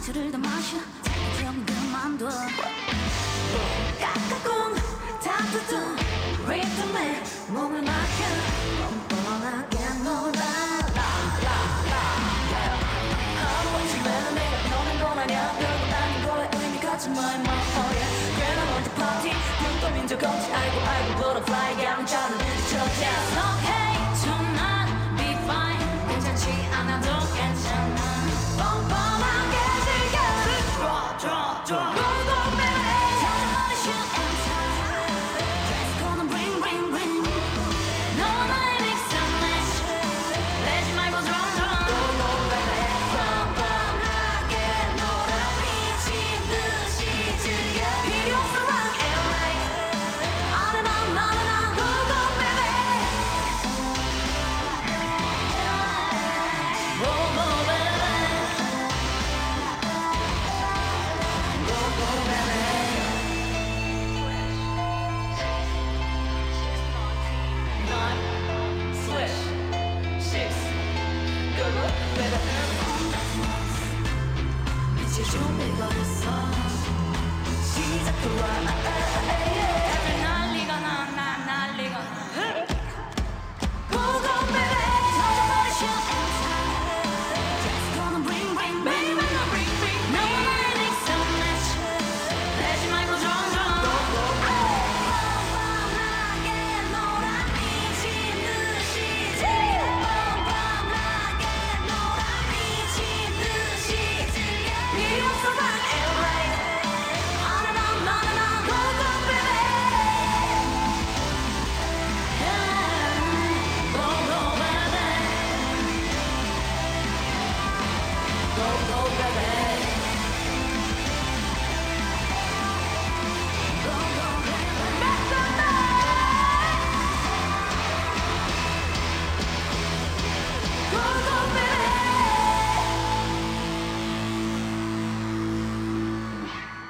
술을 더 마셔 좀 그만둬 까까꿍 다투던 리듬에 몸을 맡겨 뻔뻔하게 놀아 하루아침에는 내가 노는 건 아니야 별건 아닌 거에 의미 갖지 마 임마 oh yeah 꽤나 먼저 파티 눈 떠민 적 없지 알고 butterfly 양자는 뒤쳐져 okay tonight be fine 괜찮지 않아도 괜찮아 뻔뻔하게 즐겨 draw go go baby Tell me what you and time Dress code ring ring ring 너 나의 mix and match 내지 말고 draw go go baby 뻔뻔하게 놀아 미친 듯이 즐겨 필요 없어 rock and roll On and on go go baby go go baby go go baby Nine, switch, six, go go baby 미칠 준비가 됐어 시작해봐